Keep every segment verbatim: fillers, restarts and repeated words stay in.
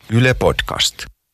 Yle Podcast.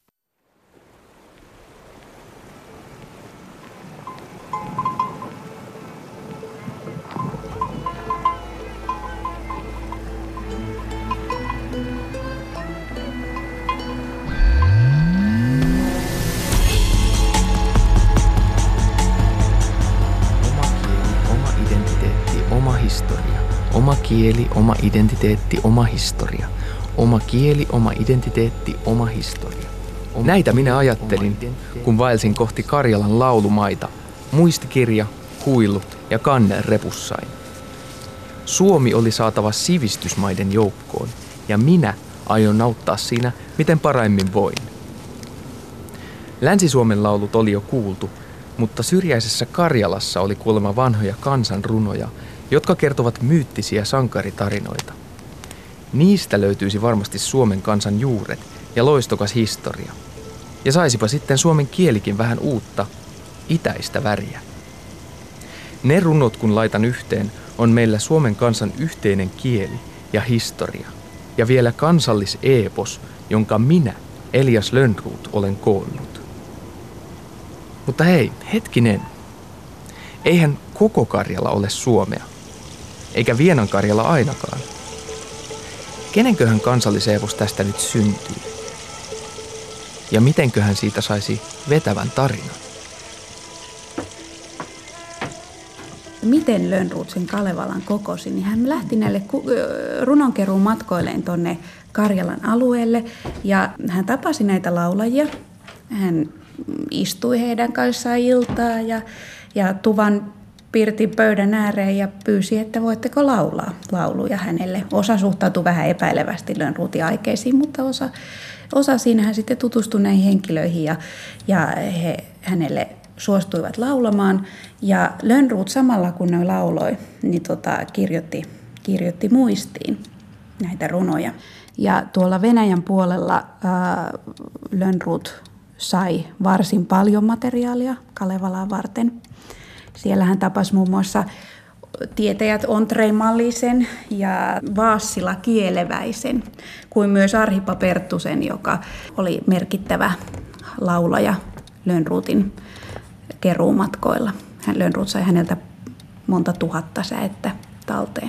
Oma kieli, oma identiteetti, oma historia. Oma kieli, oma identiteetti, oma historia. Näitä minä ajattelin, kun vaelsin kohti Karjalan laulumaita, muistikirja, huilut ja kanne repussain. Suomi oli saatava sivistysmaiden joukkoon, ja minä aion nauttaa siinä, miten paraimmin voin. Länsi-Suomen laulut oli jo kuultu, mutta syrjäisessä Karjalassa oli kuulemma vanhoja kansanrunoja, jotka kertovat myyttisiä sankaritarinoita. Niistä löytyisi varmasti Suomen kansan juuret ja loistokas historia. Ja saisipa sitten suomen kielikin vähän uutta, itäistä väriä. Ne runot, kun laitan yhteen, on meillä Suomen kansan yhteinen kieli ja historia. Ja vielä kansalliseepos, jonka minä, Elias Lönnrot, olen koonnut. Mutta hei, hetkinen. Eihän koko Karjala ole Suomea. Eikä Vienan Karjala ainakaan. Kenenköhän kansalliseepos tästä nyt syntyy? Ja mitenköhän siitä saisi vetävän tarinan? Miten Lönnrot sen Kalevalan kokosi, niin hän lähti näille runonkeruun matkoilleen tuonne Karjalan alueelle. Ja hän tapasi näitä laulajia. Hän istui heidän kanssaan iltaa ja, ja tuvan pirtin pöydän ääreen ja pyysi, että voitteko laulaa lauluja hänelle. Osa suhtautui vähän epäilevästi Lönnrotin aikeisiin, mutta osa, osa siinä hän sitten tutustui näihin henkilöihin ja, ja he hänelle suostuivat laulamaan. Ja Lönnrot samalla kun ne lauloi, niin tota, kirjoitti, kirjoitti muistiin näitä runoja. Ja tuolla Venäjän puolella ää, Lönnrot sai varsin paljon materiaalia Kalevalaa varten. Siellä hän tapasi muun muassa tietäjät Ondrej Mallisen ja Vaassila Kieleväisen, kuin myös Arhipa Perttusen, joka oli merkittävä laulaja Lönnrotin keruumatkoilla. Lönnrot sai häneltä monta tuhatta säettä talteen.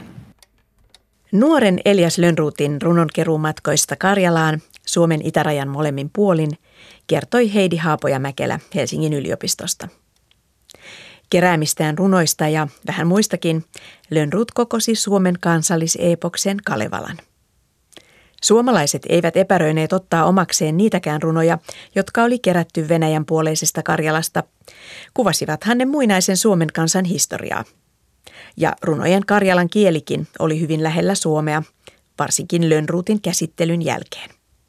Nuoren Elias Lönnrotin runonkeruumatkoista Karjalaan, Suomen itärajan molemmin puolin, kertoi Heidi Haapoja-Mäkelä Helsingin yliopistosta. Keräämistään runoista ja vähän muistakin Lönnrot kokosi Suomen kansalliseepoksen Kalevalan. Suomalaiset eivät epäröineet ottaa omakseen niitäkään runoja, jotka oli kerätty Venäjän puoleisesta Karjalasta. Kuvasivathan ne muinaisen Suomen kansan historiaa. Ja runojen Karjalan kielikin oli hyvin lähellä suomea, varsinkin Lönnrotin käsittelyn jälkeen.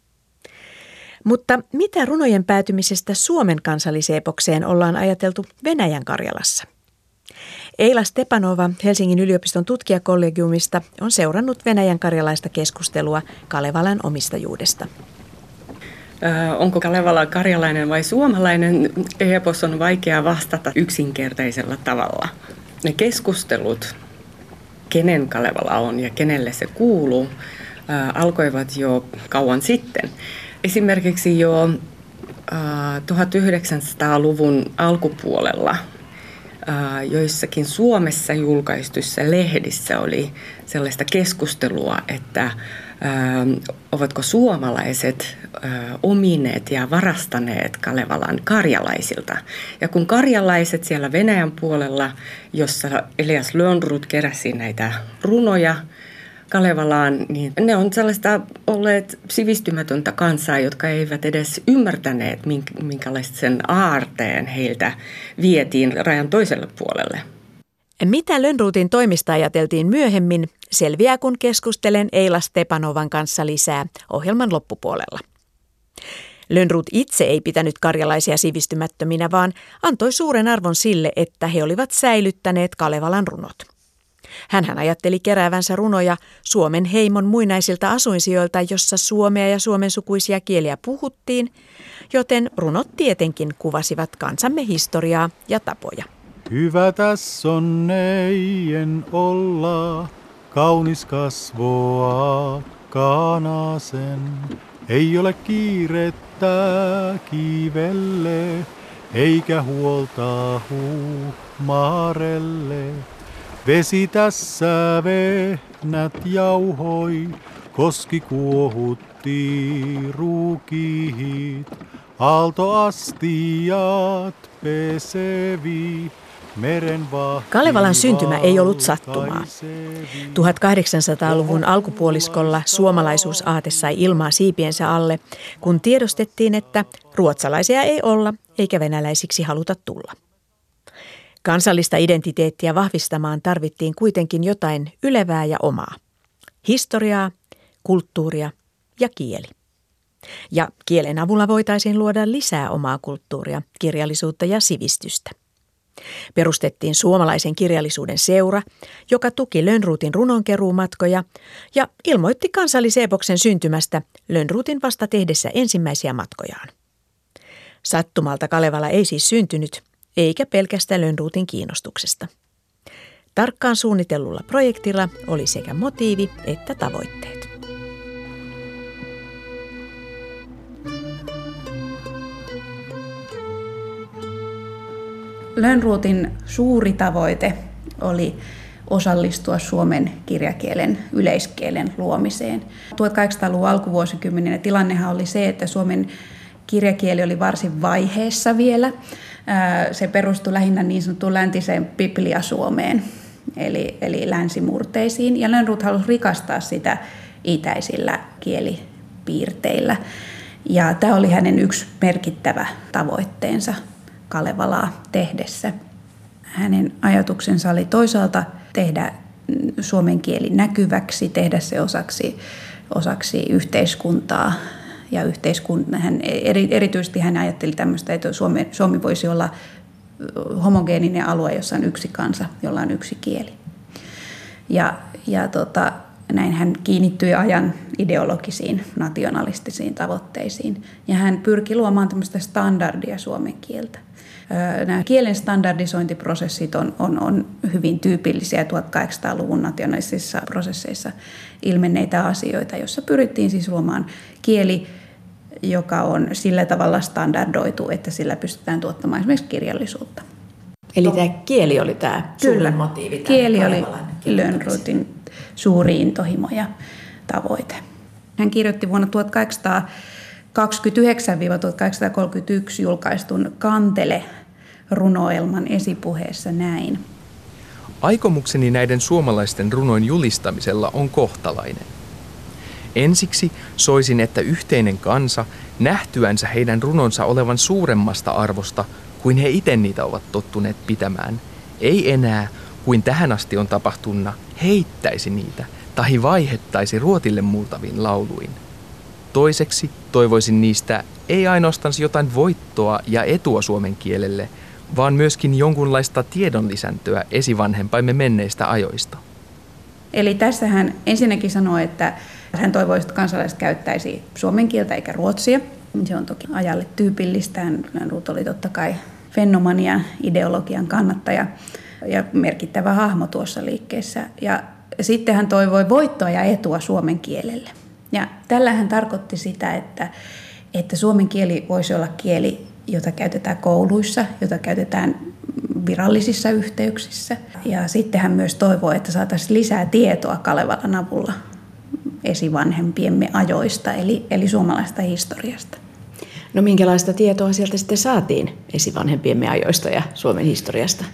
Mutta mitä runojen päätymisestä Suomen kansalliseepokseen ollaan ajateltu Venäjän Karjalassa? Eila Stepanova Helsingin yliopiston tutkijakollegiumista on seurannut Venäjän karjalaista keskustelua Kalevalan omistajuudesta. Ö, onko Kalevala karjalainen vai suomalainen? Epos on vaikea vastata yksinkertaisella tavalla. Ne keskustelut, kenen Kalevala on ja kenelle se kuuluu, ö, alkoivat jo kauan sitten. Esimerkiksi jo tuhatyhdeksänsataaluvun alkupuolella joissakin Suomessa julkaistuissa lehdissä oli sellaista keskustelua, että ovatko suomalaiset omineet ja varastaneet Kalevalan karjalaisilta. Ja kun karjalaiset siellä Venäjän puolella, jossa Elias Lönnrot keräsi näitä runoja Kalevalaan, niin ne on sellaista olleet sivistymätöntä kansaa, jotka eivät edes ymmärtäneet, minkälaisen aarteen heiltä vietiin rajan toiselle puolelle. Mitä Lönnrotin toimista ajateltiin myöhemmin, selviää kun keskustelen Eila Stepanovan kanssa lisää ohjelman loppupuolella. Lönnrot itse ei pitänyt karjalaisia sivistymättöminä, vaan antoi suuren arvon sille, että he olivat säilyttäneet Kalevalan runot. Hänhän ajatteli keräävänsä runoja Suomen heimon muinaisilta asuinsijoilta, jossa suomea ja suomen sukuisia kieliä puhuttiin, joten runot tietenkin kuvasivat kansamme historiaa ja tapoja. Hyvä tässä on neien olla, kaunis kasvoa kanasen. Ei ole kiirettä kivelle, eikä huolta huumaarelle. Vesi tässä vehnät jauhoi, koski kuohutti ruukihit. Aaltoastiat pesevi, meren vahti. Kalevalan syntymä ei ollut sattumaa. tuhatkahdeksansataaluvun alkupuoliskolla suomalaisuusaate sai ilmaa siipiensä alle, kun tiedostettiin, että ruotsalaisia ei olla eikä venäläisiksi haluta tulla. Kansallista identiteettiä vahvistamaan tarvittiin kuitenkin jotain ylevää ja omaa. Historiaa, kulttuuria ja kieli. Ja kielen avulla voitaisiin luoda lisää omaa kulttuuria, kirjallisuutta ja sivistystä. Perustettiin suomalaisen kirjallisuuden seura, joka tuki Lönnrotin runonkeruumatkoja ja ilmoitti kansalliseepoksen syntymästä Lönnrotin vasta tehdessä ensimmäisiä matkojaan. Sattumalta Kalevala ei siis syntynyt, eikä pelkästään Lönnrotin kiinnostuksesta. Tarkkaan suunnitellulla projektilla oli sekä motiivi että tavoitteet. Lönnrotin suuri tavoite oli osallistua suomen kirjakielen yleiskielen luomiseen. tuhatkahdeksansataaluvun alkuvuosikymmeninä tilannehan oli se, että suomen kirjakieli oli varsin vaiheessa vielä. Se perustui lähinnä niin sanottuun läntiseen bibliasuomeen, eli, eli länsimurteisiin. Ja Lönnrot halusi rikastaa sitä itäisillä kielipiirteillä. Ja tämä oli hänen yksi merkittävä tavoitteensa Kalevalaa tehdessä. Hänen ajatuksensa oli toisaalta tehdä suomen kieli näkyväksi, tehdä se osaksi, osaksi yhteiskuntaa. Ja yhteiskunta, hän, erityisesti hän ajatteli tämmöistä, että Suomi, Suomi voisi olla homogeeninen alue, jossa on yksi kansa, jolla on yksi kieli. Ja, ja tota, näin hän kiinnittyi ajan ideologisiin, nationalistisiin tavoitteisiin. Ja hän pyrki luomaan tämmöistä standardia suomen kieltä. Nämä kielen standardisointiprosessit on, on, on hyvin tyypillisiä tuhatkahdeksansataaluvun nationalistisissa prosesseissa ilmenneitä asioita, joissa pyrittiin siis luomaan kieli, joka on sillä tavalla standardoitu, että sillä pystytään tuottamaan esimerkiksi kirjallisuutta. Eli tämä kieli oli tämä suurin motiivi? Kieli oli Lönnrotin suuri intohimo ja tavoite. Hän kirjoitti vuonna tuhatkahdeksansataakaksikymmentäyhdeksän tuhatkahdeksansataakolmekymmentäyksi julkaistun Kantele-runoelman esipuheessa näin. Aikomukseni näiden suomalaisten runoin julistamisella on kohtalainen. Ensiksi soisin, että yhteinen kansa, nähtyänsä heidän runonsa olevan suuremmasta arvosta kuin he itse niitä ovat tottuneet pitämään, ei enää, kuin tähän asti on tapahtunut, heittäisi niitä tai vaihettaisi ruotille muutaviin lauluin. Toiseksi toivoisin niistä ei ainoastaan jotain voittoa ja etua suomen kielelle, vaan myöskin jonkunlaista tiedonlisäntöä esivanhempaimme menneistä ajoista. Eli tässä hän ensinnäkin sanoi, että hän toivoisi, että kansalaiset käyttäisi suomen kieltä eikä ruotsia. Se on toki ajalle tyypillistä. Lönnrot oli totta kai fennomanian ideologian kannattaja ja merkittävä hahmo tuossa liikkeessä. Ja sitten hän toivoi voittoa ja etua suomen kielelle. Ja tällä hän tarkoitti sitä, että, että suomen kieli voisi olla kieli, jota käytetään kouluissa, jota käytetään virallisissa yhteyksissä. Ja sitten hän myös toivoi, että saataisiin lisää tietoa Kalevalan avulla esivanhempiemme ajoista, eli, eli suomalaista historiasta. No minkälaista tietoa sieltä sitten saatiin esivanhempiemme ajoista ja Suomen historiasta?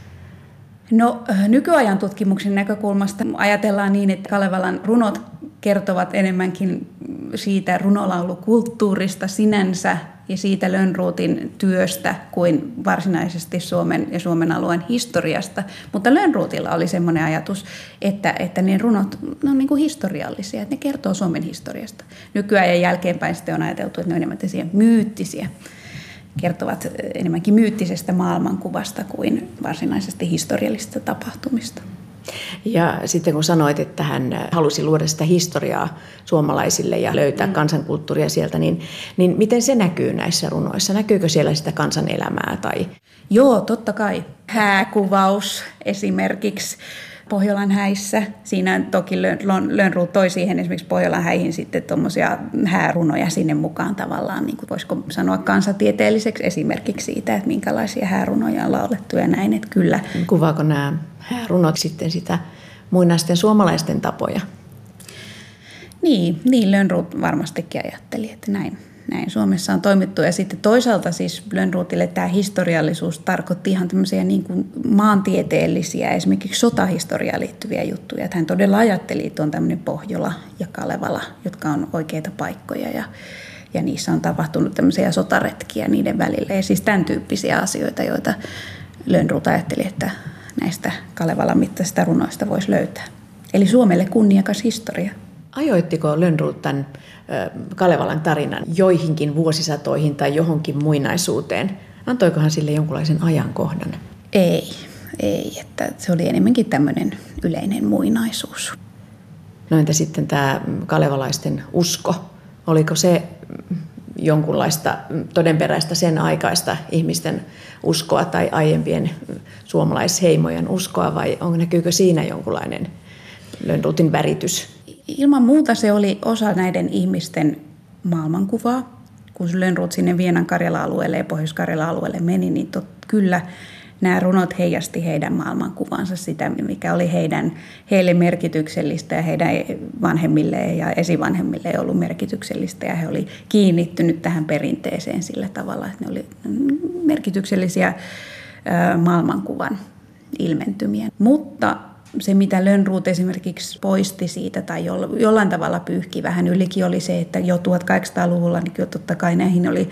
No nykyajan tutkimuksen näkökulmasta ajatellaan niin, että Kalevalan runot kertovat enemmänkin siitä runolaulukulttuurista sinänsä ja siitä Lönnrotin työstä kuin varsinaisesti Suomen ja Suomen alueen historiasta. Mutta Lönnrotilla oli semmoinen ajatus, että, että ne runot ne on niin kuin historiallisia, että ne kertoo Suomen historiasta. Nykyajan jälkeenpäin sitten on ajateltu, että ne on enemmän myyttisiä. Kertovat enemmänkin myyttisestä maailmankuvasta kuin varsinaisesti historiallisista tapahtumista. Ja sitten kun sanoit, että hän halusi luoda sitä historiaa suomalaisille ja löytää mm. kansankulttuuria sieltä, niin, niin miten se näkyy näissä runoissa? Näkyykö siellä sitä kansanelämää? Tai? Joo, totta kai. Hääkuvaus esimerkiksi Pohjolan häissä. Siinä toki Lönnrot toi siihen esimerkiksi Pohjolan häihin sitten tuommoisia häärunoja sinne mukaan tavallaan, niin kuin voisiko sanoa kansatieteelliseksi esimerkiksi siitä, että minkälaisia häärunoja on laulettu ja näin, että kyllä. Kuvaako nämä häärunot sitten sitä muinaisten suomalaisten tapoja? Niin, niin Lönnrot varmastikin ajatteli, että näin. Näin Suomessa on toimittu. Ja sitten toisaalta siis Lönnrotille tämä historiallisuus tarkoitti ihan tämmöisiä niin kuin maantieteellisiä, esimerkiksi sotahistoriaan liittyviä juttuja. Että hän todella ajatteli, että on tämmöinen Pohjola ja Kalevala, jotka on oikeita paikkoja ja, ja niissä on tapahtunut tämmöisiä sotaretkiä niiden välillä. Ja siis tämän tyyppisiä asioita, joita Lönnrot ajatteli, että näistä Kalevalan mittaisista runoista voisi löytää. Eli Suomelle kunniakas historia. Ajoittiko Lönnrot tämän Kalevalan tarinan joihinkin vuosisatoihin tai johonkin muinaisuuteen? Antoikohan sille jonkunlaisen ajankohdan? Ei, ei. Että se oli enemmänkin tämmöinen yleinen muinaisuus. No entä sitten tämä kalevalaisten usko? Oliko se jonkunlaista todenperäistä sen aikaista ihmisten uskoa tai aiempien suomalaisheimojen uskoa vai on, näkyykö siinä jonkunlainen Lönnrotin väritys? Ilman muuta se oli osa näiden ihmisten maailmankuvaa. Kun Lönnrot sinne Vienan Karjala-alueelle ja Pohjois-Karjala-alueelle meni, niin tot, kyllä nämä runot heijasti heidän maailmankuvansa, sitä mikä oli heidän, heille merkityksellistä ja heidän vanhemmilleen ja esivanhemmilleen ollut merkityksellistä. Ja he oli kiinnittynyt tähän perinteeseen sillä tavalla, että ne oli merkityksellisiä ää, maailmankuvan ilmentymiä. Mutta se, mitä Lönnrot esimerkiksi poisti siitä tai jollain tavalla pyyhki vähän ylikin, oli se, että jo tuhatkahdeksansataaluvulla niin totta kai näihin oli,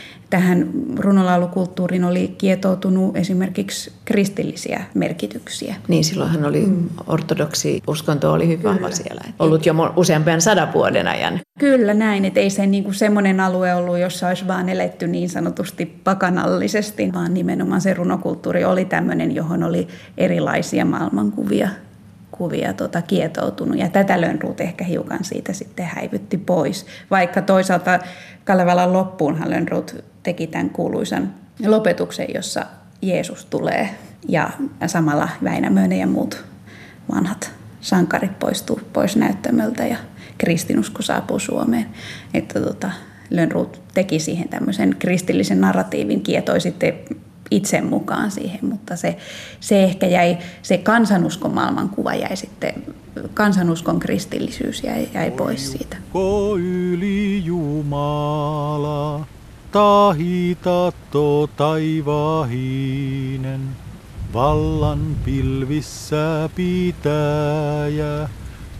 tähän runolaulukulttuuriin oli kietoutunut esimerkiksi kristillisiä merkityksiä. Niin, silloinhan oli mm. ortodoksi uskonto oli hyvin vahva siellä. Ollut jo useampian sadan vuoden ajan. Kyllä näin, että ei se niinku semmoinen alue ollut, jossa olisi vaan eletty niin sanotusti pakanallisesti, vaan nimenomaan se runokulttuuri oli tämmöinen, johon oli erilaisia maailmankuvia kuvia tota, kietoutunut. Ja tätä Lönnrot ehkä hiukan siitä sitten häivytti pois. Vaikka toisaalta Kalevalan loppuunhan Lönnrot teki tämän kuuluisan lopetuksen, jossa Jeesus tulee ja samalla Väinämöinen ja muut vanhat sankarit poistuu pois näyttämöltä ja kristinusko saapuu Suomeen. Että tota, Lönnrot teki siihen tämmöisen kristillisen narratiivin, kietoi sitten itse mukaan siihen, mutta se, se ehkä jäi, se kansanuskon maailmankuva jäi sitten, kansanuskon kristillisyys jäi, jäi pois siitä. Ko yli Jumala, tahitatto taivahinen, vallan pilvissä pitäjä,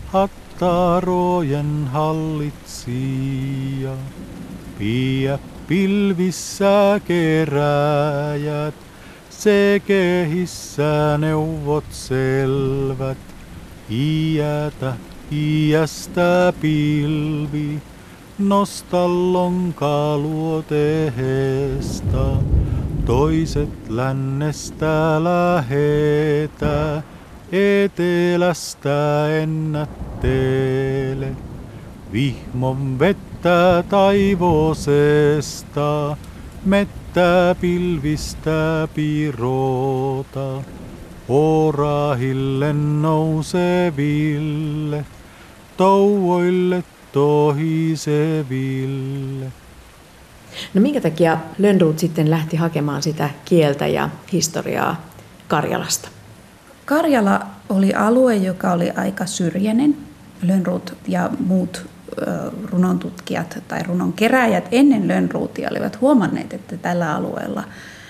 hattarojen hallitsija, pidä pilvissä keräjät, se kehissä neuvot selvät, iätä iästä pilvi, nosta lonka luotehesta, toiset lännestä lähetä, etelästä ennättele, vihmon vettä taivosesta, mettä pilvistä pirota, orahille nouseville, touoille tohiseville. No minkä takia Lönnrot sitten lähti hakemaan sitä kieltä ja historiaa Karjalasta? Karjala oli alue, joka oli aika syrjäinen. Lönnrot ja muut runontutkijat tai runonkeräjät ennen Lönnrotia olivat huomanneet, että tällä alueella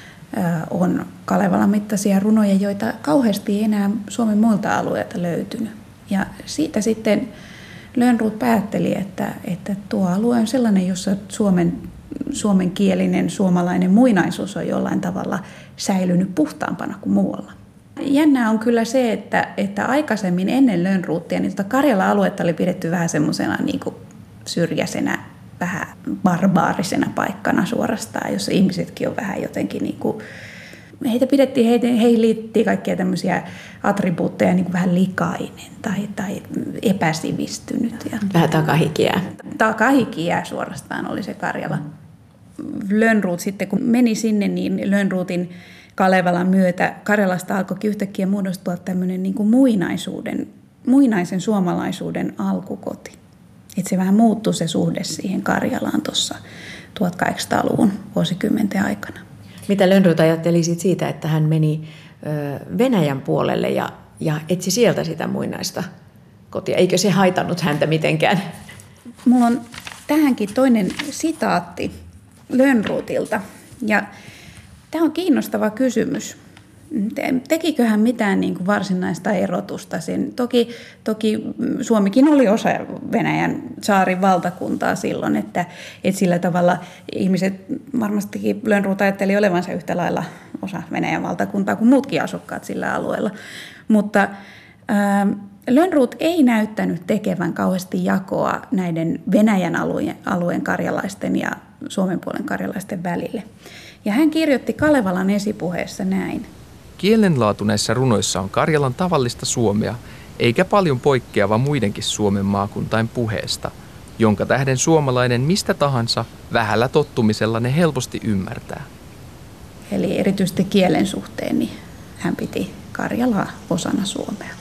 on Kalevalan mittaisia runoja, joita kauheasti ei enää Suomen muilta alueilta löytynyt. Ja siitä sitten Lönnrot päätteli, että, että tuo alue on sellainen, jossa Suomen, suomenkielinen suomalainen muinaisuus on jollain tavalla säilynyt puhtaampana kuin muualla. Jännää on kyllä se, että, että aikaisemmin ennen Lönnrotia niin tuota Karjala-aluetta oli pidetty vähän semmoisena niin kuin syrjäisenä, vähän barbaarisena paikkana suorastaan, jossa ihmisetkin on vähän jotenkin, niin kuin, heitä pidettiin, heitä, heihin liittyy kaikkia tämmöisiä attribuutteja, niin kuin vähän likainen tai, tai epäsivistynyt. Ja vähän takahikiää. Takahikiää suorastaan oli se Karjala. Lönnrot sitten, kun meni sinne, niin Lönnrotin Kalevalan myötä Karjalasta alkoi yhtäkkiä muodostua tämmöinen niin kuin muinaisuuden, muinaisen suomalaisuuden alkukoti. Että se vähän muuttui se suhde siihen Karjalaan tuossa tuhatkahdeksansataaluvun vuosikymmenten aikana. Mitä Lönnrot ajatteli siitä, että hän meni Venäjän puolelle ja, ja etsi sieltä sitä muinaista kotia? Eikö se haitannut häntä mitenkään? Mulla on tähänkin toinen sitaatti Lönnrotilta. Ja tämä on kiinnostava kysymys. Tekikö hän mitään niin kuin varsinaista erotusta? Sen, toki, toki Suomikin oli osa Venäjän tsaarin valtakuntaa silloin, että, että sillä tavalla ihmiset varmastikin Lönnrot ajatteli olevansa yhtä lailla osa Venäjän valtakuntaa kuin muutkin asukkaat sillä alueella. Mutta ää, Lönnrot ei näyttänyt tekevän kauheasti jakoa näiden Venäjän alueen, alueen karjalaisten ja Suomen puolen karjalaisten välille. Ja hän kirjoitti Kalevalan esipuheessa näin. Kielenlaatu näissä runoissa on Karjalan tavallista suomea, eikä paljon poikkeava muidenkin Suomen maakuntain puheesta, jonka tähden suomalainen mistä tahansa vähällä tottumisella ne helposti ymmärtää. Eli erityisesti kielen suhteen niin hän piti Karjalaa osana Suomea.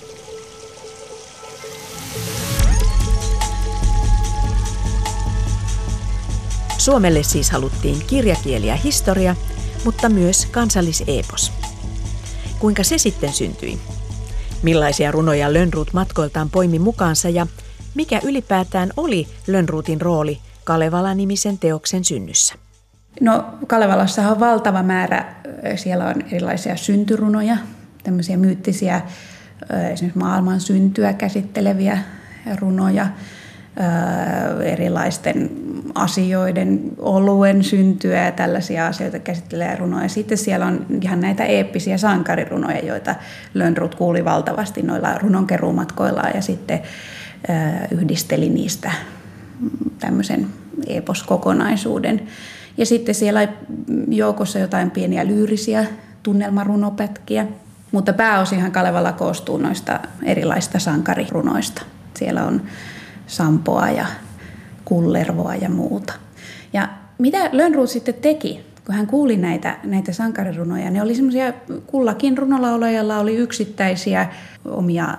Suomelle siis haluttiin kirjakieli ja historia, mutta myös kansalliseepos. Kuinka se sitten syntyi? Millaisia runoja Lönnrot matkoiltaan poimi mukaansa ja mikä ylipäätään oli Lönnrotin rooli Kalevala-nimisen teoksen synnyssä? No Kalevalassahan on valtava määrä, siellä on erilaisia syntyrunoja, tämmöisiä myyttisiä, esimerkiksi maailman syntyä käsitteleviä runoja, erilaisten asioiden, oluen syntyä ja tällaisia asioita käsittelee runoja. Sitten siellä on ihan näitä eeppisiä sankarirunoja, joita Lönnrot kuuli valtavasti noilla runonkeruumatkoillaan ja sitten yhdisteli niistä tämmöisen eeposkokonaisuuden. Ja sitten siellä on joukossa jotain pieniä lyyrisiä tunnelmarunopätkiä, mutta pääosinhan Kalevala koostuu noista erilaisista sankarirunoista. Siellä on Sampoa ja Kullervoa ja muuta. Ja mitä Lönnrot sitten teki, kun hän kuuli näitä, näitä sankarirunoja? Ne oli semmoisia, kullakin runolaulajalla oli yksittäisiä omia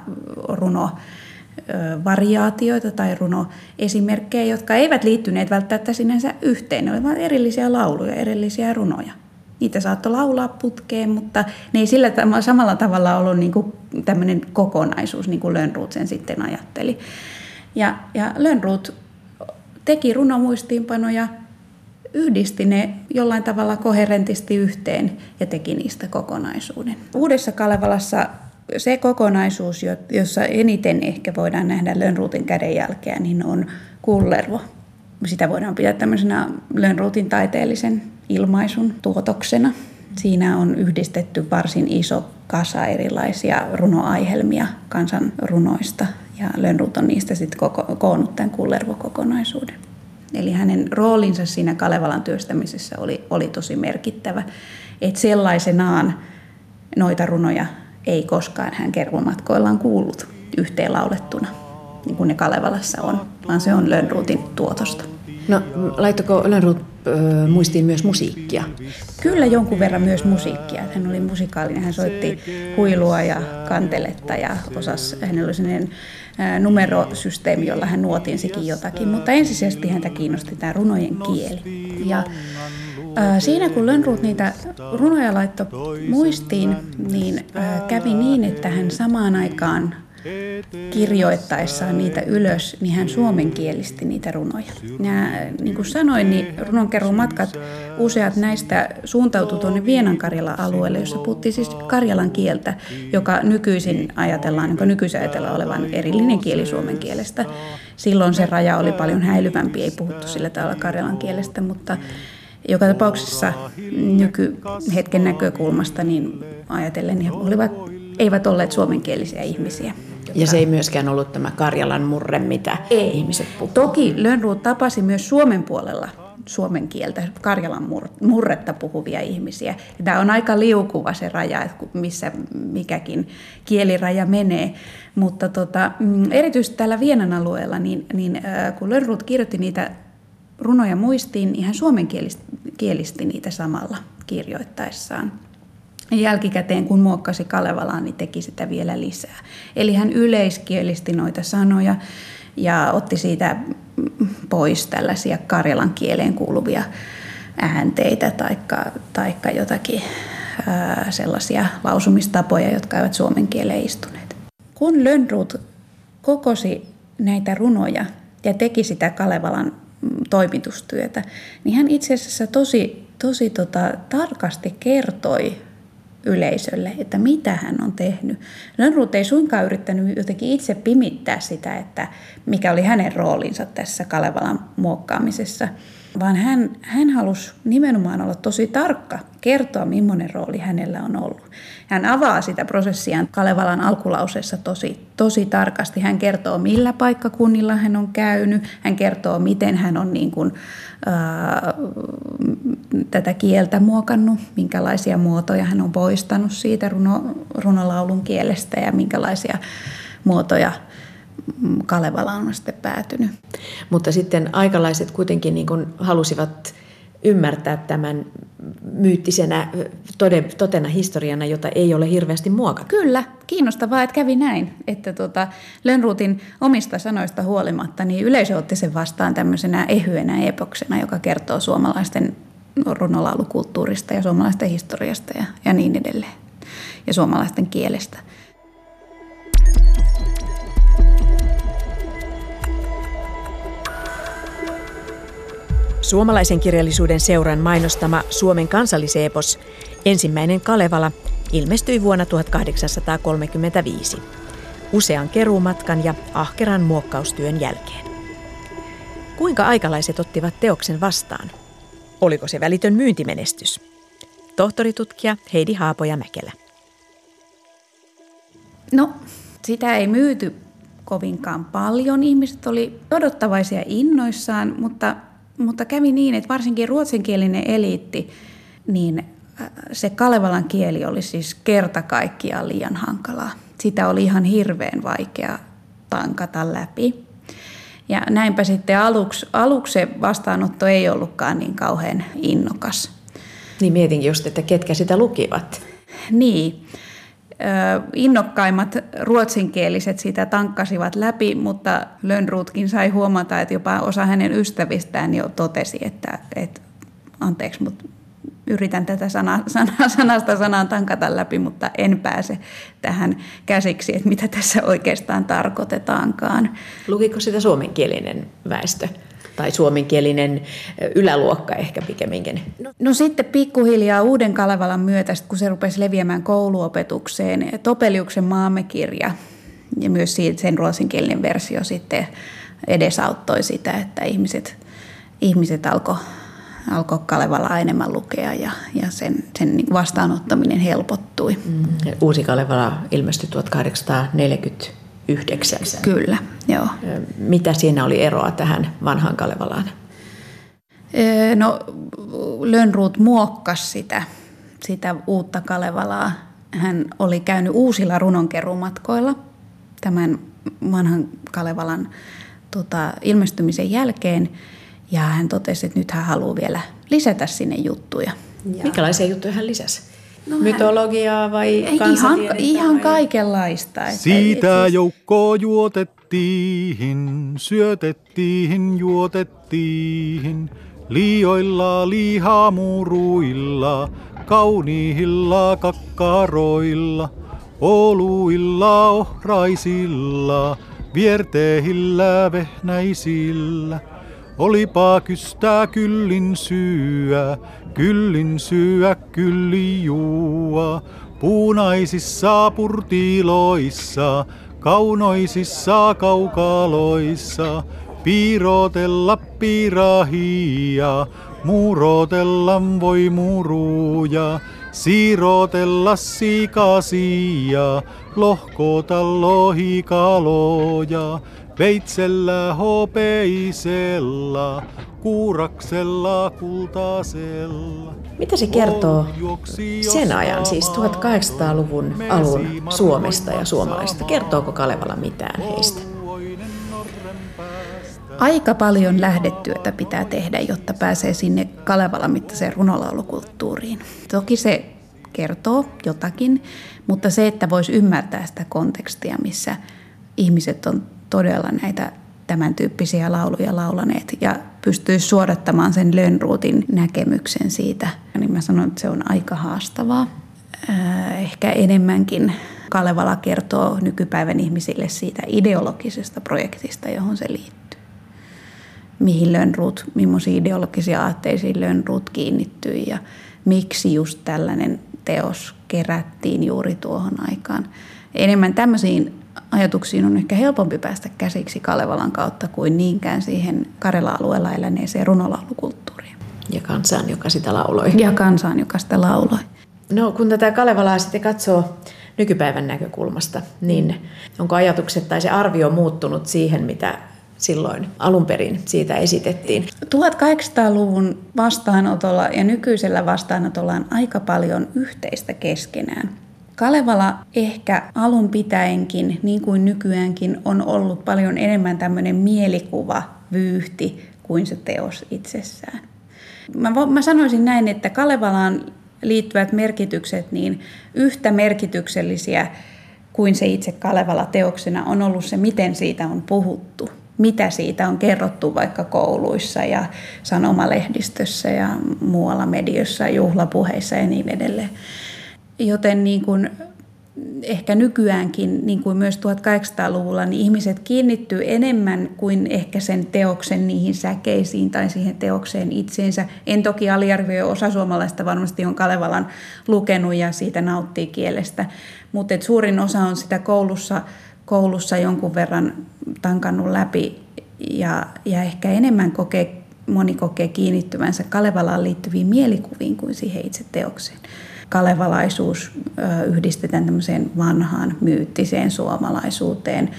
runovariaatioita tai runoesimerkkejä, jotka eivät liittyneet välttämättä sinänsä yhteen. Ne olivat erillisiä lauluja, erillisiä runoja. Niitä saattoi laulaa putkeen, mutta ne ei sillä samalla tavalla ollut niin kuin tämmöinen kokonaisuus, niin kuin Lönnrot sen sitten ajatteli. Ja, ja Lönnrot teki runomuistiinpanoja, yhdisti ne jollain tavalla koherentisti yhteen ja teki niistä kokonaisuuden. Uudessa Kalevalassa se kokonaisuus, jossa eniten ehkä voidaan nähdä Lönnrotin kädenjälkeä, niin on Kullervo. Sitä voidaan pitää tämmöisenä Lönnrotin taiteellisen ilmaisun tuotoksena. Siinä on yhdistetty varsin iso kasa erilaisia runoaihelmia kansan runoista. Ja Lönnrot on niistä sitten koko, koonnut tämän Kullervo-kokonaisuuden. Eli hänen roolinsa siinä Kalevalan työstämisessä oli, oli tosi merkittävä. Että sellaisenaan noita runoja ei koskaan hän keruumatkoillaan kuullut yhteen laulettuna, niin kuin ne Kalevalassa on, vaan se on Lönnrotin tuotosta. No, laittako Lönnrot ö, muistiin myös musiikkia? Kyllä jonkun verran myös musiikkia. Hän oli musikaalinen, hän soitti huilua ja kanteletta ja osasi, hänellä oli sellainen numerosysteemi, jolla hän nuotinsikin jotakin, mutta ensisijaisesti häntä kiinnosti tämä runojen kieli. Ja ää, siinä kun Lönnrot niitä runoja laittoi muistiin, niin ää, kävi niin, että hän samaan aikaan kirjoittaessaan niitä ylös, niin hän suomenkielisti niitä runoja. Ja niin kuin sanoin, niin runonkeruumatkat, useat näistä suuntautuu tuonne Vienankarjalan alueelle, jossa puhuttiin siis karjalan kieltä, joka nykyisin ajatellaan, joka nykyisin ajatellaan olevan erillinen kieli suomen kielestä. Silloin se raja oli paljon häilyvämpi, ei puhuttu sillä tavalla karjalan kielestä, mutta joka tapauksessa nykyhetken näkökulmasta niin ajatellen he olivat, eivät olleet suomenkielisiä ihmisiä. Ja se ei myöskään ollut tämä Karjalan murre, mitä ei. ihmiset puhuvat. Toki Lönnrot tapasi myös Suomen puolella suomen kieltä, Karjalan murretta puhuvia ihmisiä. Ja tämä on aika liukuva se raja, että missä mikäkin kieliraja menee. Mutta tota, erityisesti täällä Vienan alueella, niin, niin äh, kun Lönnrot kirjoitti niitä runoja muistiin, niin hän suomenkielisti niitä samalla kirjoittaessaan. jälkikäteen kun muokkasi Kalevalaa, niin teki sitä vielä lisää. Eli hän yleiskielisti noita sanoja ja otti siitä pois tällaisia karjalan kieleen kuuluvia äänteitä taikka, taikka jotakin ää, sellaisia lausumistapoja, jotka eivät suomen kieleen istuneet. Kun Lönnrot kokosi näitä runoja ja teki sitä Kalevalan toimitustyötä, niin hän itse asiassa tosi, tosi tota, tarkasti kertoi yleisölle, että mitä hän on tehnyt. Lönnrot ei suinkaan yrittänyt jotenkin itse pimittää sitä, että mikä oli hänen roolinsa tässä Kalevalan muokkaamisessa, vaan hän, hän halusi nimenomaan olla tosi tarkka, kertoa millainen rooli hänellä on ollut. Hän avaa sitä prosessia Kalevalan alkulauseessa tosi, tosi tarkasti. Hän kertoo, millä paikkakunnilla hän on käynyt. Hän kertoo, miten hän on niin kuin, ää, tätä kieltä muokannut, minkälaisia muotoja hän on poistanut siitä runo, runolaulun kielestä ja minkälaisia muotoja Kalevalaan on sitten päätynyt. Mutta sitten aikalaiset kuitenkin niin kuin halusivat ymmärtää tämän myyttisenä totena historiana, jota ei ole hirveästi muokattu. Kyllä, kiinnostavaa, että kävi näin, että tota, Lönnrotin omista sanoista huolimatta, niin yleisö otti sen vastaan tämmöisenä ehyenä epoksena, joka kertoo suomalaisten runolaulukulttuurista ja suomalaisten historiasta ja, ja niin edelleen, ja suomalaisten kielestä. Suomalaisen kirjallisuuden seuran mainostama Suomen kansallisepos, ensimmäinen Kalevala, ilmestyi vuonna tuhatkahdeksansataakolmekymmentäviisi, usean keruumatkan ja ahkeran muokkaustyön jälkeen. Kuinka aikalaiset ottivat teoksen vastaan? Oliko se välitön myyntimenestys? Tohtoritutkija Heidi Haapoja-Mäkelä. No, sitä ei myyty kovinkaan paljon. Ihmiset oli odottavaisia innoissaan, mutta Mutta kävi niin, että varsinkin ruotsinkielinen eliitti, niin se Kalevalan kieli oli siis kerta kaikkiaan liian hankalaa. Sitä oli ihan hirveän vaikea tankata läpi. Ja näinpä sitten aluksi, aluksi se vastaanotto ei ollutkaan niin kauhean innokas. Niin mietinkin just, että ketkä sitä lukivat. Niin. Innokkaimmat ruotsinkieliset sitä tankkasivat läpi, mutta Lönnrotkin sai huomata, että jopa osa hänen ystävistään jo totesi, että, että anteeksi, mutta yritän tätä sana, sana, sanasta sanaan tankata läpi, mutta en pääse tähän käsiksi, että mitä tässä oikeastaan tarkoitetaankaan. Lukiko sitä suomenkielinen väestö? Tai suomenkielinen yläluokka ehkä pikemminkin. No, no sitten pikkuhiljaa uuden Kalevalan myötä, kun se rupesi leviämään kouluopetukseen, Topeliuksen Maamekirja ja myös sen ruotsinkielinen versio sitten edesauttoi sitä, että ihmiset, ihmiset alkoi alko Kalevalaa enemmän lukea ja, ja sen, sen vastaanottaminen helpottui. Mm. Uusi Kalevala ilmestyi tuhatkahdeksansataaneljäkymmentäyhdeksän. Kyllä, joo. Mitä siinä oli eroa tähän vanhaan Kalevalaan? No, Lönnrot muokkasi sitä, sitä uutta Kalevalaa. Hän oli käynyt uusilla runonkeruumatkoilla tämän vanhan Kalevalan tota, ilmestymisen jälkeen. Ja hän totesi, että nyt hän haluaa vielä lisätä sinne juttuja. Ja. Minkälaisia juttuja hän lisäsi? No, Mytologiaa vai kansatiedettä? Ihan, ihan vai? Kaikenlaista. Että siitä siis joukkoa juotettiin, syötettiin, juotettiin. Liioilla, lihamuruilla, kauniihilla kakkaroilla. Oluilla, ohraisilla, vierteehillä, vehnäisillä. Olipa kystää kyllin syöä, kyllin syöä, kyllin juua. Punaisissa purtiloissa, kaunoisissa kaukaloissa. Piirotella piirahia, muurotella voi muruja. Siirotella sikasia, lohkota lohikaloja. Veitsellä hopeisella, kuuraksella kultasella. Mitä se kertoo sen ajan, siis tuhatkahdeksansataaluvun alun Suomesta ja suomalaisista? Kertooko Kalevala mitään heistä? Aika paljon lähdetyötä pitää tehdä, jotta pääsee sinne Kalevalan mittaiseen runolaulukulttuuriin. Toki se kertoo jotakin, mutta se, että voisi ymmärtää sitä kontekstia, missä ihmiset on todella näitä tämän tyyppisiä lauluja laulaneet ja pystyisi suodattamaan sen Lönnrotin näkemyksen siitä, niin mä sanon, että se on aika haastavaa. Ehkä enemmänkin Kalevala kertoo nykypäivän ihmisille siitä ideologisesta projektista, johon se liittyy. Mihin Lönnrot, millaisia ideologisia aatteisiin Lönnrot kiinnittyi ja miksi just tällainen teos kerättiin juuri tuohon aikaan. Enemmän tämmöisiin ajatuksiin on ehkä helpompi päästä käsiksi Kalevalan kautta kuin niinkään siihen Karjala-alueella eläneeseen runolaulukulttuuriin. Ja kansaan, joka sitä lauloi. Ja kansaan, joka sitä lauloi. No kun tätä Kalevalaa sitten katsoo nykypäivän näkökulmasta, niin onko ajatukset tai se arvio muuttunut siihen, mitä silloin alun perin siitä esitettiin? tuhatkahdeksansataaluvun vastaanotolla ja nykyisellä vastaanotolla on aika paljon yhteistä keskenään. Kalevala ehkä alun pitäenkin, niin kuin nykyäänkin, on ollut paljon enemmän tämmöinen mielikuvavyyhti kuin se teos itsessään. Mä, mä sanoisin näin, että Kalevalaan liittyvät merkitykset niin yhtä merkityksellisiä kuin se itse Kalevala teoksena on ollut se, miten siitä on puhuttu. Mitä siitä on kerrottu vaikka kouluissa ja sanomalehdistössä ja muualla mediossa, juhlapuheissa ja niin edelleen. Joten niin kuin ehkä nykyäänkin, niin kuin myös tuhatkahdeksansataaluvulla, niin ihmiset kiinnittyy enemmän kuin ehkä sen teoksen niihin säkeisiin tai siihen teokseen itseensä. En toki aliarvioi, osa suomalaista varmasti on Kalevalan lukenut ja siitä nauttii kielestä, mutta et suurin osa on sitä koulussa, koulussa jonkun verran tankannut läpi ja, ja ehkä enemmän kokee, moni kokee kiinnittyvänsä Kalevalaan liittyviin mielikuviin kuin siihen itse teokseen. Kalevalaisuus yhdistetään tämmöiseen vanhaan myyttiseen suomalaisuuteen,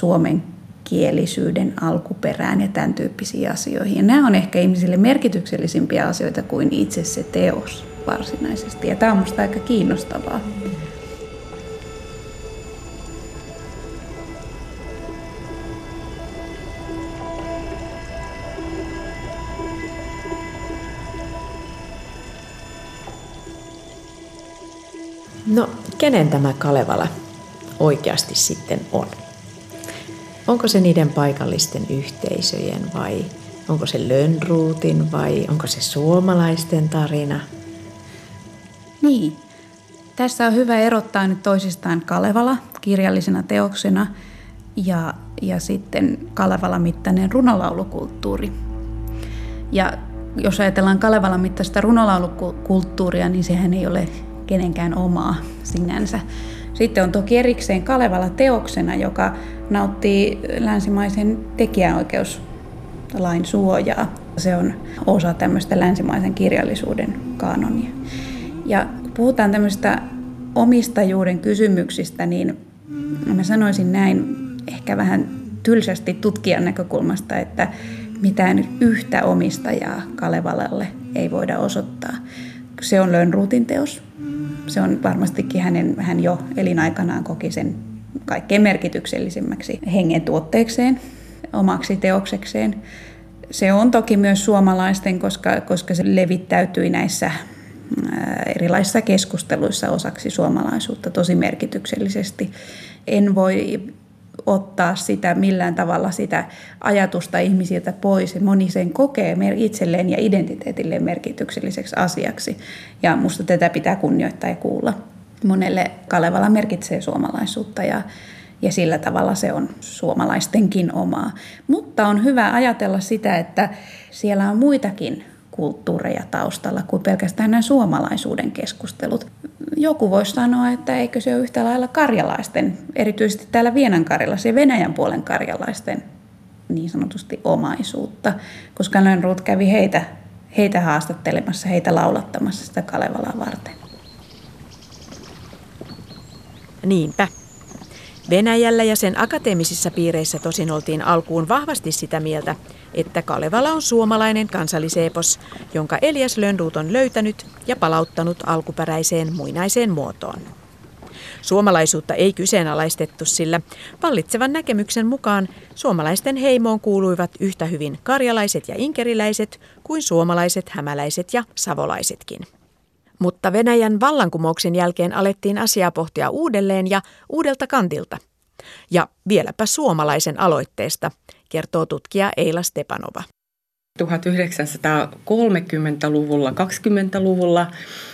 suomenkielisyyden alkuperään ja tämän tyyppisiin asioihin. Ja nämä on ehkä ihmisille merkityksellisimpiä asioita kuin itse se teos varsinaisesti. Ja tämä on minusta aika kiinnostavaa. No, kenen tämä Kalevala oikeasti sitten on? Onko se niiden paikallisten yhteisöjen vai onko se Lönnrotin vai onko se suomalaisten tarina? Niin. Tässä on hyvä erottaa nyt toisistaan Kalevala kirjallisena teoksena ja, ja sitten Kalevalan mittainen runolaulukulttuuri. Ja jos ajatellaan Kalevalan mittaista runolaulukulttuuria, niin sehän ei ole kenenkään omaa sinänsä. Sitten on toki erikseen Kalevala teoksena, joka nauttii länsimaisen tekijänoikeuslain suojaa. Se on osa tämmöistä länsimaisen kirjallisuuden kaanonia. Ja kun puhutaan tämmöistä omistajuuden kysymyksistä, niin mä sanoisin näin ehkä vähän tylsästi tutkijan näkökulmasta, että mitään yhtä omistajaa Kalevalalle ei voida osoittaa. Se on Lönnrotin teos. Se on varmastikin hänen, hän jo elinaikanaan koki sen kaikkein merkityksellisimmäksi hengen tuotteekseen, omaksi teoksekseen. Se on toki myös suomalaisten, koska, koska se levittäytyi näissä erilaisissa keskusteluissa osaksi suomalaisuutta tosi merkityksellisesti. En voi ottaa sitä millään tavalla sitä ajatusta ihmisiltä pois. Moni sen kokee itselleen ja identiteetilleen merkitykselliseksi asiaksi. Ja musta tätä pitää kunnioittaa ja kuulla. Monelle Kalevala merkitsee suomalaisuutta ja, ja sillä tavalla se on suomalaistenkin omaa. Mutta on hyvä ajatella sitä, että siellä on muitakin kulttuureja taustalla kuin pelkästään nämä suomalaisuuden keskustelut. Joku voisi sanoa, että eikö se ole yhtä lailla karjalaisten, erityisesti täällä Vienankarjalassa ja Venäjän puolen karjalaisten niin sanotusti omaisuutta, koska Lönnrot kävi heitä, heitä haastattelemassa, heitä laulattamassa sitä Kalevalaa varten. Niinpä. Venäjällä ja sen akateemisissa piireissä tosin oltiin alkuun vahvasti sitä mieltä, että Kalevala on suomalainen kansalliseepos, jonka Elias Lönnrot on löytänyt ja palauttanut alkuperäiseen muinaiseen muotoon. Suomalaisuutta ei kyseenalaistettu, sillä vallitsevan näkemyksen mukaan suomalaisten heimoon kuuluivat yhtä hyvin karjalaiset ja inkeriläiset kuin suomalaiset, hämäläiset ja savolaisetkin. Mutta Venäjän vallankumouksen jälkeen alettiin asiaa pohtia uudelleen ja uudelta kantilta. Ja vieläpä suomalaisen aloitteesta, kertoo tutkija Eila Stepanova. tuhatyhdeksänsataakolmekymmentäluvulla, kaksikymmentäluvulla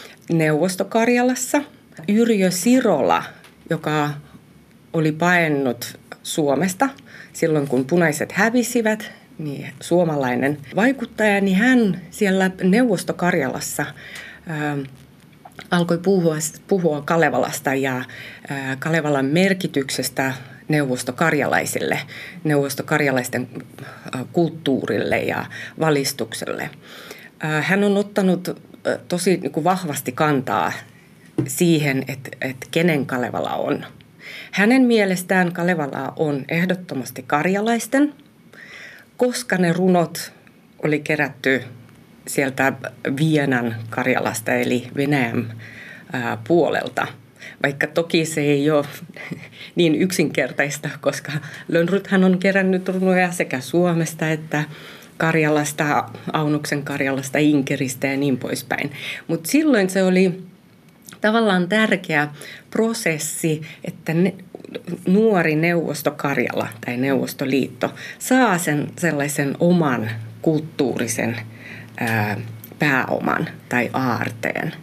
Neuvostokarjalassa Yrjö Sirola, joka oli paennut Suomesta silloin, kun punaiset hävisivät, niin suomalainen vaikuttaja, niin hän siellä Neuvostokarjalassa ää, alkoi puhua, puhua Kalevalasta ja ää, Kalevalan merkityksestä neuvostokarjalaisille, neuvostokarjalaisten ää, kulttuurille ja valistukselle. Ää, hän on ottanut ää, tosi niin kuin vahvasti kantaa siihen, että, että kenen Kalevala on. Hänen mielestään Kalevala on ehdottomasti karjalaisten, koska ne runot oli kerätty sieltä Vienan Karjalasta eli Venäjän ää, puolelta. Vaikka toki se ei ole niin yksinkertaista, koska Lönnrothan on kerännyt runoja sekä Suomesta että Karjalasta, Aunuksen Karjalasta, Inkeristä ja niin poispäin. Mutta silloin se oli tavallaan tärkeä prosessi, että ne, nuori Neuvostokarjala tai Neuvostoliitto saa sen sellaisen oman kulttuurisen ää, pääoman tai aarteen.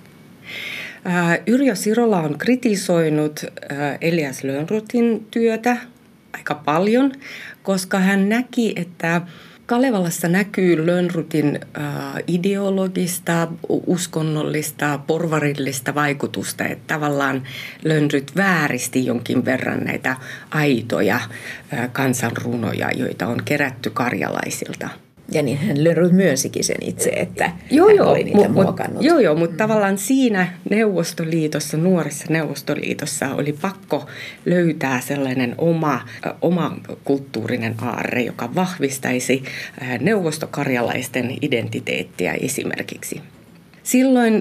Ää, Yrjö Sirola on kritisoinut ää, Elias Lönnrotin työtä aika paljon, koska hän näki, että Kalevalassa näkyy Lönnrotin äh, ideologista, uskonnollista, porvarillista vaikutusta, että tavallaan Lönnrot vääristi jonkin verran näitä aitoja äh, kansanrunoja, joita on kerätty karjalaisilta. Ja niin hän Lönnrot myönsikin sen itse, että joo, hän joo, oli niitä mu- muokannut. Joo, joo, mutta tavallaan siinä Neuvostoliitossa, nuoressa Neuvostoliitossa oli pakko löytää sellainen oma, oma kulttuurinen aarre, joka vahvistaisi neuvostokarjalaisten identiteettiä esimerkiksi. Silloin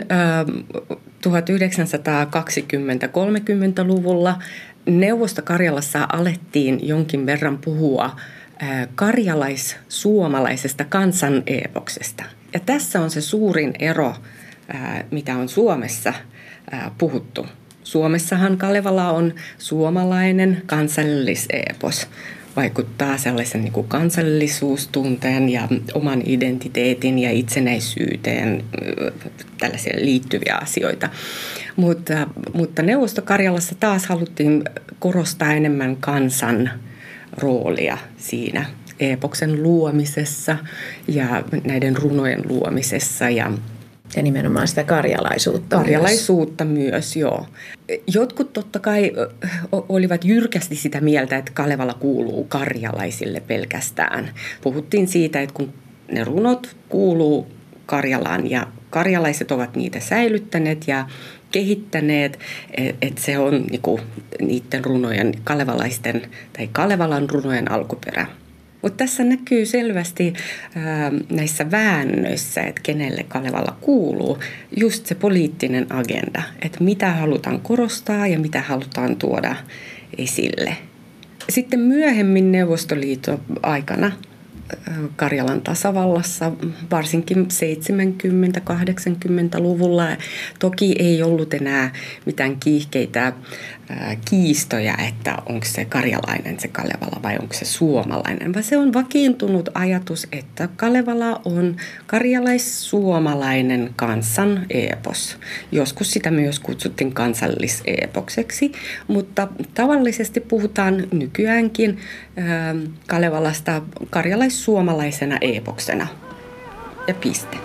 tuhatyhdeksänsataakaksikymmentä-kolmekymmentäluvulla Neuvostokarjalassa alettiin jonkin verran puhua karjalais-suomalaisesta kansaneepoksesta. Ja tässä on se suurin ero, mitä on Suomessa puhuttu. Suomessahan Kalevala on suomalainen kansalliseepos. Vaikuttaa sellaisen niin kuin kansallisuustunteen ja oman identiteetin ja itsenäisyyteen tällaisia liittyviä asioita. Mutta, mutta Neuvostokarjalassa taas haluttiin korostaa enemmän kansan roolia siinä eepoksen luomisessa ja näiden runojen luomisessa ja Ja nimenomaan sitä karjalaisuutta. Karjalaisuutta myös, myös joo. Jotkut totta kai olivat jyrkästi sitä mieltä, että Kalevala kuuluu karjalaisille pelkästään. Puhuttiin siitä, että kun ne runot kuuluu Karjalaan ja karjalaiset ovat niitä säilyttäneet ja kehittäneet, että se on niinku niiden runojen, kalevalaisten tai Kalevalan runojen alkuperä. Mutta tässä näkyy selvästi ää, näissä väännöissä, että kenelle Kalevala kuuluu, just se poliittinen agenda, että mitä halutaan korostaa ja mitä halutaan tuoda esille. Sitten myöhemmin Neuvostoliiton aikana Karjalan tasavallassa, varsinkin seitsemänkymmentä-kahdeksankymmentäluvulla, toki ei ollut enää mitään kiihkeitä kiistoja, että onko se karjalainen se Kalevala vai onko se suomalainen, vaan se on vakiintunut ajatus, että Kalevala on karjalais-suomalainen kansan eepos. Joskus sitä myös kutsuttiin kansalliseepokseksi, mutta tavallisesti puhutaan nykyäänkin Kalevalasta karjalais-suomalaisena eepoksena. Ja piste.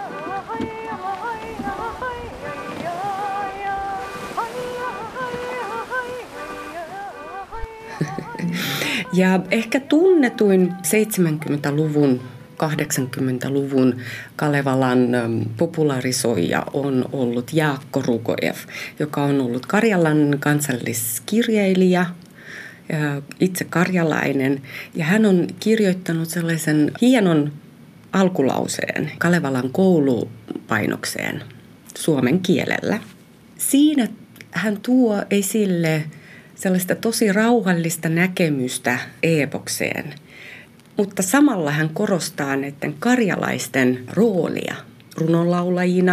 Ja ehkä tunnetuin seitsemänkymmentäluvun, kahdeksankymmentäluvun Kalevalan popularisoija on ollut Jaakko Rukojev, joka on ollut Karjalan kansalliskirjailija, itse karjalainen. Ja hän on kirjoittanut sellaisen hienon alkulauseen Kalevalan koulupainokseen suomen kielellä. Siinä hän tuo esille sellaista tosi rauhallista näkemystä eepokseen, mutta samalla hän korostaa näiden karjalaisten roolia runonlaulajina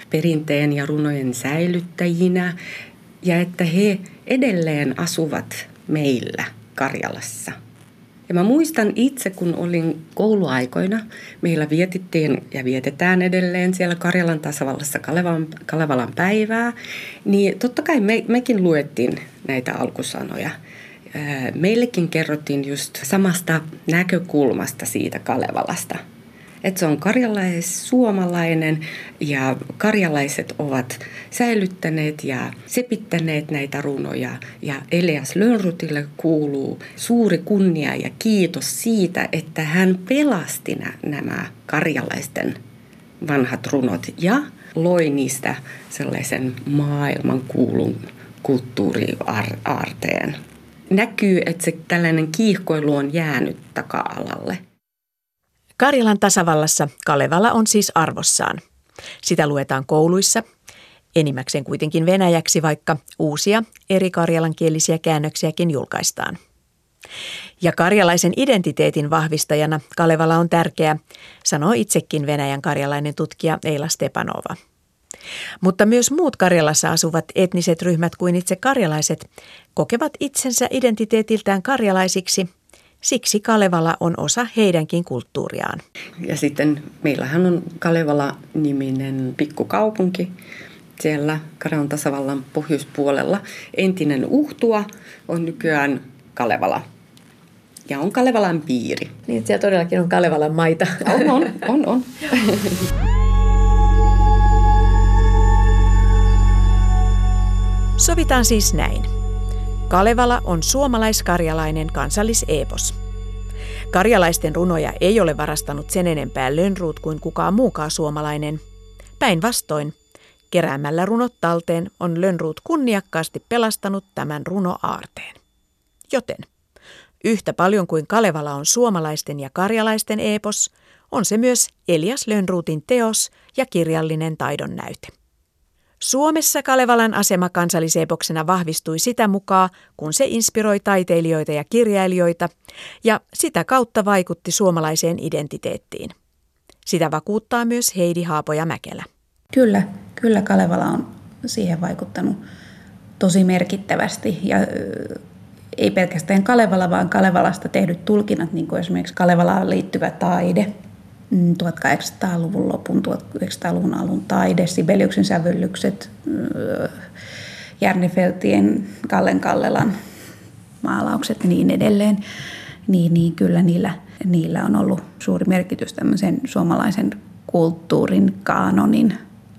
perinteen ja runojen säilyttäjinä ja että he edelleen asuvat meillä Karjalassa. Ja mä muistan itse, kun olin kouluaikoina, meillä vietittiin ja vietetään edelleen siellä Karjalan tasavallassa Kalevalan, Kalevalan päivää, niin totta kai me, mekin luettiin näitä alkusanoja. Meillekin kerrottiin just samasta näkökulmasta siitä Kalevalasta. Että se on karjalais-suomalainen ja karjalaiset ovat säilyttäneet ja sepittäneet näitä runoja. Ja Elias Lönnrotille kuuluu suuri kunnia ja kiitos siitä, että hän pelasti nämä karjalaisten vanhat runot ja loi niistä sellaisen maailmankuulun kulttuuriaarteen. Näkyy, että se tällainen kiihkoilu on jäänyt taka-alalle. Karjalan tasavallassa Kalevala on siis arvossaan. Sitä luetaan kouluissa, enimmäkseen kuitenkin venäjäksi, vaikka uusia eri karjalankielisiä käännöksiäkin julkaistaan. Ja karjalaisen identiteetin vahvistajana Kalevala on tärkeä, sanoo itsekin Venäjän karjalainen tutkija Eila Stepanova. Mutta myös muut Karjalassa asuvat etniset ryhmät kuin itse karjalaiset kokevat itsensä identiteetiltään karjalaisiksi. Siksi Kalevala on osa heidänkin kulttuuriaan. Ja sitten meillähän on Kalevala-niminen pikkukaupunki siellä Karjalan tasavallan pohjoispuolella. Entinen Uhtua on nykyään Kalevala ja on Kalevalan piiri. Niin, siellä todellakin on Kalevalan maita. On, on, on. on. Sovitaan siis näin. Kalevala on suomalais-karjalainen kansalliseepos. Karjalaisten runoja ei ole varastanut sen enempää Lönnrot kuin kukaan muukaan suomalainen. Päinvastoin, keräämällä runot talteen on Lönnrot kunniakkaasti pelastanut tämän runoaarteen. Joten, yhtä paljon kuin Kalevala on suomalaisten ja karjalaisten eepos, on se myös Elias Lönnrotin teos ja kirjallinen taidon näyte. Suomessa Kalevalan asema kansalliseepoksena vahvistui sitä mukaan, kun se inspiroi taiteilijoita ja kirjailijoita ja sitä kautta vaikutti suomalaiseen identiteettiin. Sitä vakuuttaa myös Heidi Haapoja-Mäkelä. Kyllä, kyllä Kalevala on siihen vaikuttanut tosi merkittävästi ja ei pelkästään Kalevala, vaan Kalevalasta tehdyt tulkinnat, niin kuin esimerkiksi Kalevalaan liittyvä taide, tuhatkahdeksansataaluvun lopun, tuhatyhdeksänsataaluvun alun taide, Sibeliuksen sävellykset, Järnefeltien, Kallen Kallelan maalaukset ja niin edelleen, niin, niin kyllä niillä, niillä on ollut suuri merkitys tämmöisen suomalaisen kulttuurin, kaanonin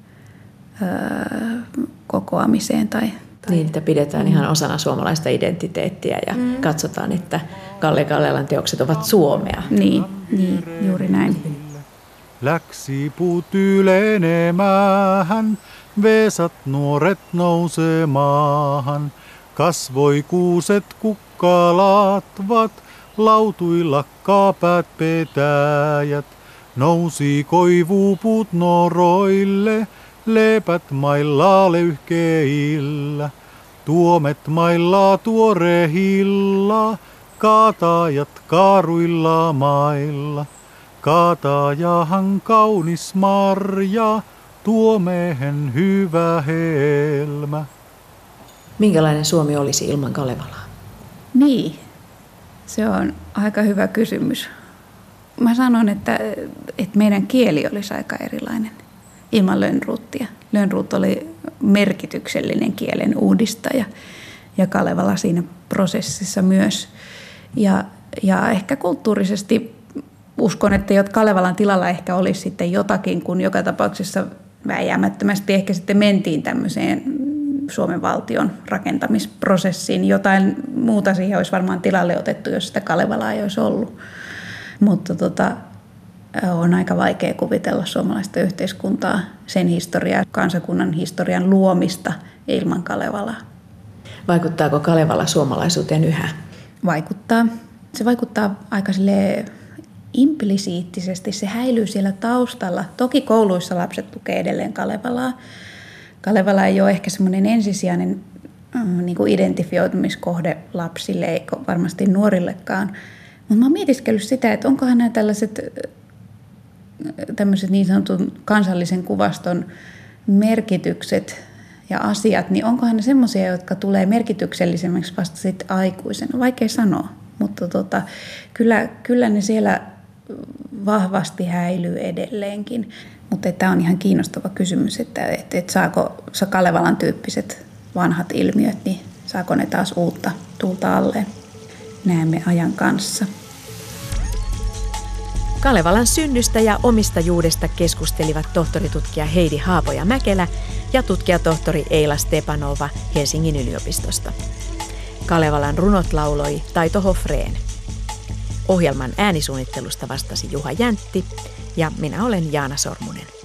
öö, kokoamiseen. Tai, tai niin, että pidetään mm. ihan osana suomalaista identiteettiä ja mm. katsotaan, että Kalle Kallelan teokset ovat Suomea. Niin, niin juuri näin. Läksi puut ylenemään, vesat nuoret nousemaahan. Kasvoi kuuset kukkalatvat, lautuilla kaapäät petäjät. Nousi koivupuut noroille, lepät maillaa löyhkeillä. Tuomet maillaa tuorehilla, kaatajat kaaruilla mailla. Kaatajahan kaunis marja, tuomehen hyvä helmä. Minkälainen Suomi olisi ilman Kalevalaa? Niin, se on aika hyvä kysymys. Mä sanon, että, että meidän kieli olisi aika erilainen ilman Lönnrotia. Lönnrot oli merkityksellinen kielen uudistaja ja Kalevala siinä prosessissa myös. Ja, ja ehkä kulttuurisesti uskon, että jo Kalevalan tilalla ehkä olisi sitten jotakin, kun joka tapauksessa vääjäämättömästi ehkä sitten mentiin tämmöiseen Suomen valtion rakentamisprosessiin. Jotain muuta siihen olisi varmaan tilalle otettu, jos sitä Kalevalaa ei olisi ollut. Mutta tota, on aika vaikea kuvitella suomalaista yhteiskuntaa, sen historiaa, kansakunnan historian luomista ilman Kalevalaa. Vaikuttaako Kalevala suomalaisuuteen yhä? Vaikuttaa. Se vaikuttaa aika silleen implisiittisesti, se häilyy siellä taustalla. Toki kouluissa lapset lukee edelleen Kalevalaa. Kalevala ei ole ehkä semmoinen ensisijainen mm, niin kuin identifioitumiskohde lapsille, eikä varmasti nuorillekaan. Mutta mä oon mietiskellyt sitä, että onkohan nämä tällaiset tämmöiset niin sanotun kansallisen kuvaston merkitykset ja asiat, niin onkohan ne semmoisia, jotka tulee merkityksellisemmiksi vasta sitten aikuisena? Vaikea sanoa, mutta tota, kyllä, kyllä ne siellä vahvasti häilyy edelleenkin. Mutta tämä on ihan kiinnostava kysymys, että et, et saako Kalevalan tyyppiset vanhat ilmiöt, niin saako ne taas uutta tuulta alle? Näemme ajan kanssa. Kalevalan synnystä ja omistajuudesta keskustelivat tohtoritutkija Heidi Haapoja-Mäkelä ja tutkijatohtori Eila Stepanova Helsingin yliopistosta. Kalevalan runot lauloi Taito Hofreen. Ohjelman äänisuunnittelusta vastasi Juha Jäntti ja minä olen Jaana Sormunen.